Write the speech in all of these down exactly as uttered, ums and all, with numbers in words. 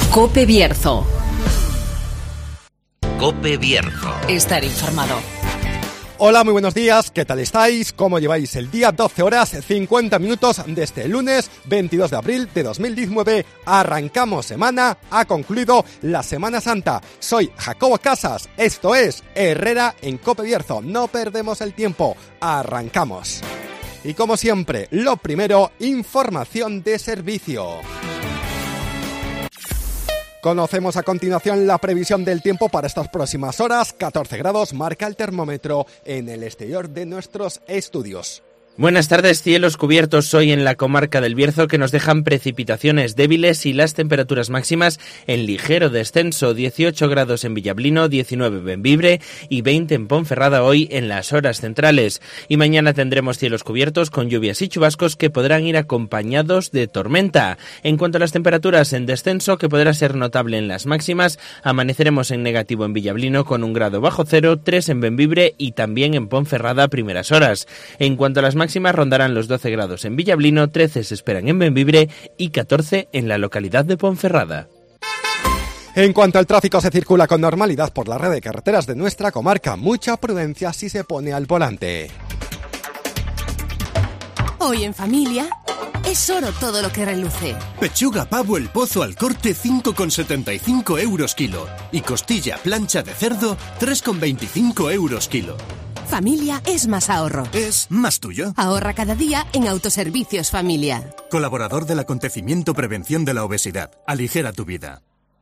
COPE Bierzo. COPE Bierzo. Estar informado. Hola, muy buenos días, ¿qué tal estáis? ¿Cómo lleváis el día? doce horas, cincuenta minutos de este lunes veintidós de abril de dos mil diecinueve. Arrancamos semana, ha concluido la Semana Santa. Soy Jacobo Casas, esto es Herrera en COPE Bierzo. No perdemos el tiempo, arrancamos. Y como siempre, lo primero, información de servicio. Conocemos a continuación la previsión del tiempo para estas próximas horas. catorce grados marca el termómetro en el exterior de nuestros estudios. Buenas tardes, cielos cubiertos hoy en la comarca del Bierzo que nos dejan precipitaciones débiles y las temperaturas máximas en ligero descenso, dieciocho grados en Villablino, diecinueve en Bembibre y veinte en Ponferrada hoy en las horas centrales. Y mañana tendremos cielos cubiertos con lluvias y chubascos que podrán ir acompañados de tormenta. En cuanto a las temperaturas en descenso, que podrá ser notable en las máximas, amaneceremos en negativo en Villablino con un grado bajo cero, tres en Bembibre y también en Ponferrada a primeras horas. En cuanto a las máximas, máximas rondarán los doce grados en Villablino, trece se esperan en Bembibre y catorce en la localidad de Ponferrada. En cuanto al tráfico, se circula con normalidad por la red de carreteras de nuestra comarca. Mucha prudencia si se pone al volante. Hoy en familia es oro todo lo que reluce. Pechuga pavo El Pozo al corte cinco con setenta y cinco euros kilo. Y costilla plancha de cerdo tres con veinticinco euros kilo. Familia es más ahorro. Es más tuyo. Ahorra cada día en Autoservicios Familia. Colaborador del acontecimiento Prevención de la Obesidad. Aligera tu vida.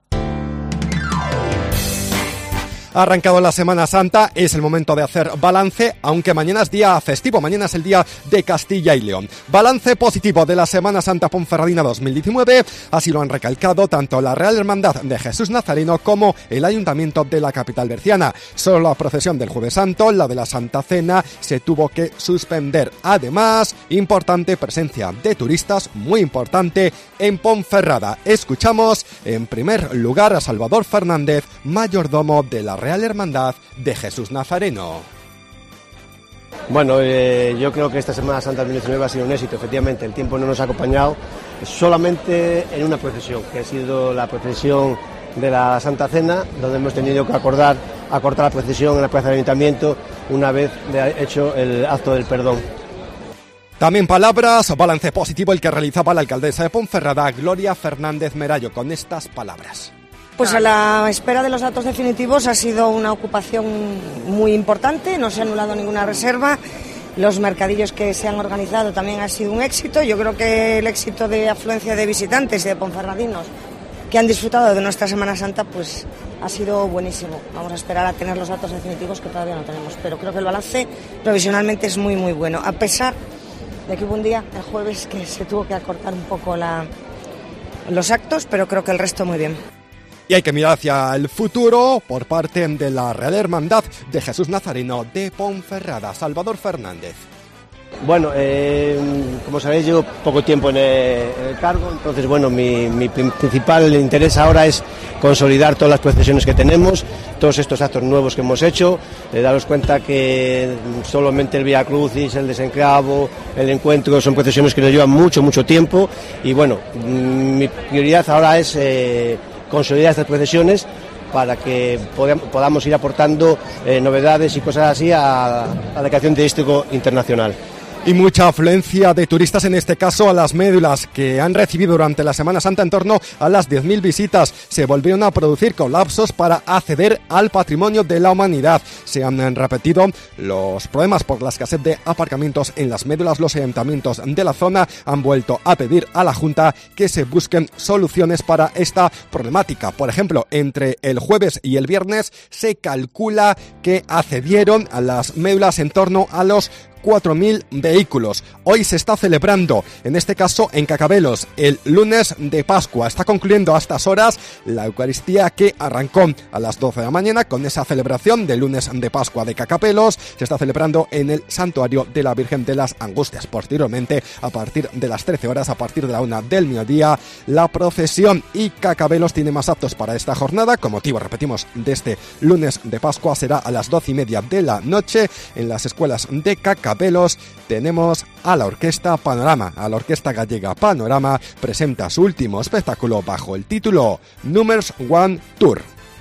Ha arrancado la Semana Santa, es el momento de hacer balance, aunque mañana es día festivo, mañana es el día de Castilla y León. Balance positivo de la Semana Santa Ponferradina dos mil diecinueve, así lo han recalcado tanto la Real Hermandad de Jesús Nazareno como el Ayuntamiento de la capital berciana. Solo la procesión del Jueves Santo, la de la Santa Cena, se tuvo que suspender. Además, importante presencia de turistas, muy importante, en Ponferrada. Escuchamos en primer lugar a Salvador Fernández, mayordomo de la Real Hermandad de Jesús Nazareno. Bueno, eh, yo creo que esta Semana Santa dos mil diecinueve ha sido un éxito. Efectivamente, el tiempo no nos ha acompañado solamente en una procesión, que ha sido la procesión de la Santa Cena, donde hemos tenido que acordar acortar la procesión en la plaza del Ayuntamiento una vez de hecho el acto del perdón. También palabras, balance positivo el que realizaba la alcaldesa de Ponferrada, Gloria Fernández Merallo, con estas palabras. Pues a la espera de los datos definitivos ha sido una ocupación muy importante, no se ha anulado ninguna reserva, los mercadillos que se han organizado también ha sido un éxito. Yo creo que el éxito de afluencia de visitantes y de ponferradinos que han disfrutado de nuestra Semana Santa pues ha sido buenísimo. Vamos a esperar a tener los datos definitivos que todavía no tenemos, pero creo que el balance provisionalmente es muy muy bueno, a pesar de que hubo un día, el jueves, que se tuvo que acortar un poco la, los actos, pero creo que el resto muy bien. Y hay que mirar hacia el futuro por parte de la Real Hermandad de Jesús Nazareno de Ponferrada. Salvador Fernández. Bueno, eh, como sabéis, llevo poco tiempo en el, en el cargo, entonces, bueno, mi, mi principal interés ahora es consolidar todas las procesiones que tenemos, todos estos actos nuevos que hemos hecho, eh, daros cuenta que solamente el Vía Crucis, el Desenclavo, el Encuentro, son procesiones que nos llevan mucho, mucho tiempo, y bueno, mi prioridad ahora es Eh, consolidar estas procesiones para que podamos ir aportando eh, novedades y cosas así a, a la declaración turístico internacional. Y mucha afluencia de turistas, en este caso a las médulas, que han recibido durante la Semana Santa en torno a las diez mil visitas. Se volvieron a producir colapsos para acceder al patrimonio de la humanidad. Se han repetido los problemas por la escasez de aparcamientos en las médulas. Los ayuntamientos de la zona han vuelto a pedir a la Junta que se busquen soluciones para esta problemática. Por ejemplo, entre el jueves y el viernes se calcula que accedieron a las médulas en torno a los cuatro mil vehículos. Hoy se está celebrando, en este caso en Cacabelos, el lunes de Pascua. Está concluyendo a estas horas la Eucaristía que arrancó a las doce de la mañana con esa celebración del lunes de Pascua de Cacabelos. Se está celebrando en el Santuario de la Virgen de las Angustias. Posteriormente, a partir de las trece horas, a partir de la una del mediodía, la procesión. Y Cacabelos tiene más actos para esta jornada. Con motivo, repetimos, de este lunes de Pascua será a las doce y media de la noche en las escuelas de Cacabelos. Cacabelos tenemos a la Orquesta Panorama. A la Orquesta Gallega Panorama presenta su último espectáculo bajo el título Numbers One Tour.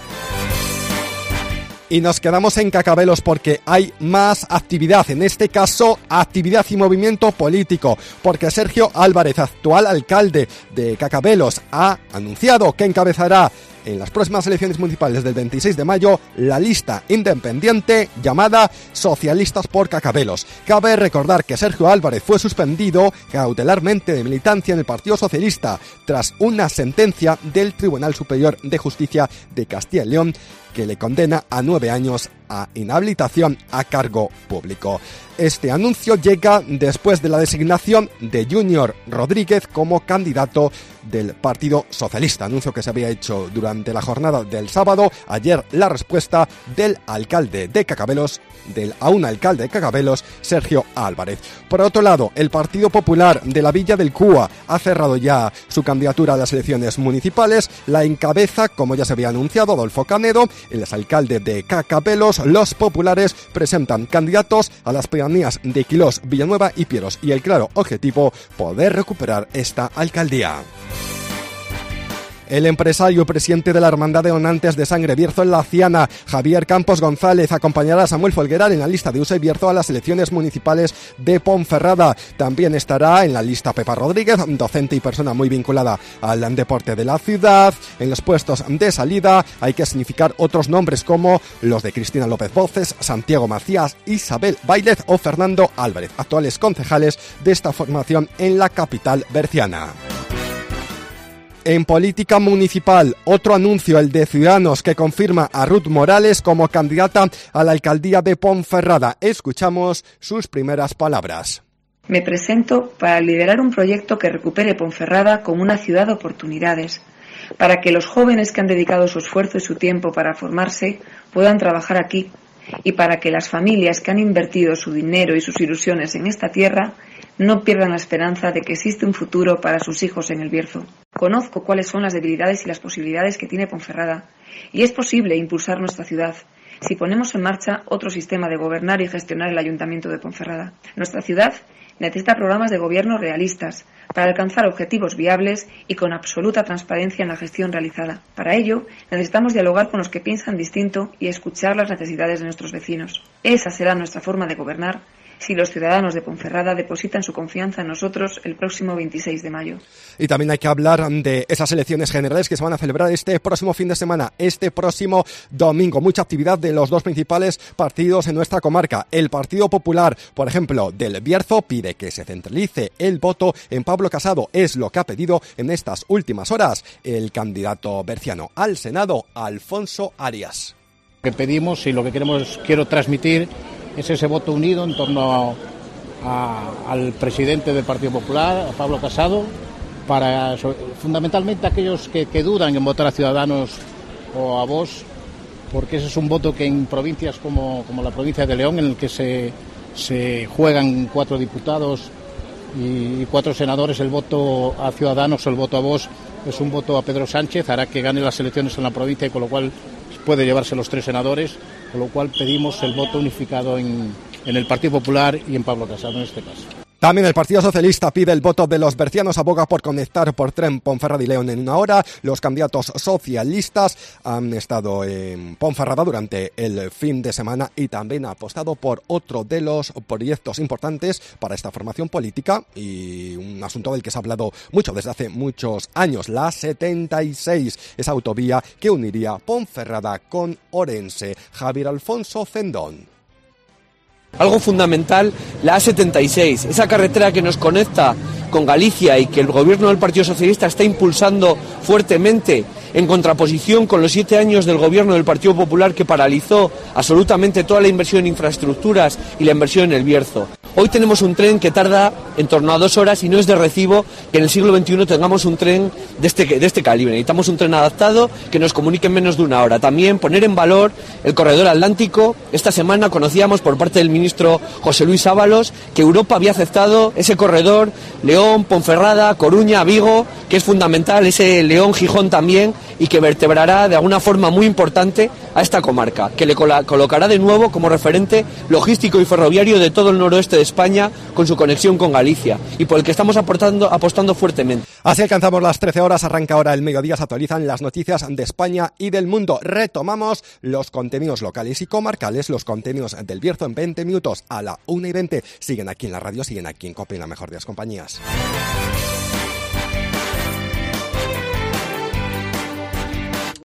Y nos quedamos en Cacabelos porque hay más actividad, en este caso actividad y movimiento político, porque Sergio Álvarez, actual alcalde de Cacabelos, ha anunciado que encabezará en las próximas elecciones municipales del veintiséis de mayo la lista independiente llamada Socialistas por Cacabelos. Cabe recordar que Sergio Álvarez fue suspendido cautelarmente de militancia en el Partido Socialista tras una sentencia del Tribunal Superior de Justicia de Castilla y León que le condena a nueve años a inhabilitación a cargo público. Este anuncio llega después de la designación de Junior Rodríguez como candidato del Partido Socialista, anuncio que se había hecho durante la jornada del sábado. Ayer la respuesta del alcalde de Cacabelos, del aún alcalde de Cacabelos, Sergio Álvarez. Por otro lado, el Partido Popular de la Villa del Cúa ha cerrado ya su candidatura a las elecciones municipales. La encabeza, como ya se había anunciado, Adolfo Canedo, el exalcalde de Cacabelos. Los populares presentan candidatos a las pedanías de Quilós, Villanueva y Pieros, y el claro objetivo, poder recuperar esta alcaldía. El empresario presidente de la Hermandad de Donantes de Sangre Bierzo en la Ciana, Javier Campos González, acompañará a Samuel Folgueral en la lista de U S E Bierzo a las elecciones municipales de Ponferrada. También estará en la lista Pepa Rodríguez, docente y persona muy vinculada al deporte de la ciudad. En los puestos de salida hay que significar otros nombres como los de Cristina López Voces, Santiago Macías, Isabel Bailez o Fernando Álvarez, actuales concejales de esta formación en la capital berciana. En política municipal, otro anuncio, el de Ciudadanos, que confirma a Ruth Morales como candidata a la alcaldía de Ponferrada. Escuchamos sus primeras palabras. Me presento para liderar un proyecto que recupere Ponferrada como una ciudad de oportunidades, para que los jóvenes que han dedicado su esfuerzo y su tiempo para formarse puedan trabajar aquí, y para que las familias que han invertido su dinero y sus ilusiones en esta tierra no pierdan la esperanza de que existe un futuro para sus hijos en el Bierzo. Conozco cuáles son las debilidades y las posibilidades que tiene Ponferrada, y es posible impulsar nuestra ciudad si ponemos en marcha otro sistema de gobernar y gestionar el Ayuntamiento de Ponferrada. Nuestra ciudad necesita programas de gobierno realistas para alcanzar objetivos viables y con absoluta transparencia en la gestión realizada. Para ello, necesitamos dialogar con los que piensan distinto y escuchar las necesidades de nuestros vecinos. Esa será nuestra forma de gobernar si los ciudadanos de Ponferrada depositan su confianza en nosotros el próximo veintiséis de mayo. Y también hay que hablar de esas elecciones generales que se van a celebrar este próximo fin de semana, este próximo domingo. Mucha actividad de los dos principales partidos en nuestra comarca. El Partido Popular, por ejemplo, del Bierzo, pide que se centralice el voto en Pablo Casado. Es lo que ha pedido en estas últimas horas el candidato berciano al Senado, Alfonso Arias. Lo que pedimos y lo que queremos, quiero transmitir es ese voto unido en torno a, a, al presidente del Partido Popular, a Pablo Casado, para fundamentalmente aquellos que, que dudan en votar a Ciudadanos o a Vox, porque ese es un voto que en provincias como, como la provincia de León, en el que se, se juegan cuatro diputados y cuatro senadores, el voto a Ciudadanos o el voto a Vox es un voto a Pedro Sánchez, hará que gane las elecciones en la provincia y con lo cual puede llevarse los tres senadores, con lo cual pedimos el voto unificado en, en el Partido Popular y en Pablo Casado en este caso. También el Partido Socialista pide el voto de los bercianos, aboga por conectar por tren Ponferrada y León en una hora. Los candidatos socialistas han estado en Ponferrada durante el fin de semana y también ha apostado por otro de los proyectos importantes para esta formación política y un asunto del que se ha hablado mucho desde hace muchos años, la setenta y seis, esa autovía que uniría Ponferrada con Orense. Javier Alfonso Cendón. Algo fundamental, la A setenta y seis, esa carretera que nos conecta con Galicia y que el gobierno del Partido Socialista está impulsando fuertemente en contraposición con los siete años del gobierno del Partido Popular que paralizó absolutamente toda la inversión en infraestructuras y la inversión en el Bierzo. Hoy tenemos un tren que tarda en torno a dos horas y no es de recibo que en el siglo veintiuno tengamos un tren de este, de este calibre. Necesitamos un tren adaptado que nos comunique en menos de una hora. También poner en valor el corredor atlántico. Esta semana conocíamos por parte del ministro José Luis Ábalos que Europa había aceptado ese corredor León, Ponferrada, Coruña, Vigo, que es fundamental, ese León-Gijón también, y que vertebrará de alguna forma muy importante a esta comarca, que le colocará de nuevo como referente logístico y ferroviario de todo el noroeste de España con su conexión con Galicia y por el que estamos aportando, apostando fuertemente. Así alcanzamos las trece horas, arranca ahora el mediodía, se actualizan las noticias de España y del mundo. Retomamos los contenidos locales y comarcales, los contenidos del Bierzo en veinte minutos a la una y veinte. Siguen aquí en la radio, siguen aquí en COPE, en la mejor de las compañías.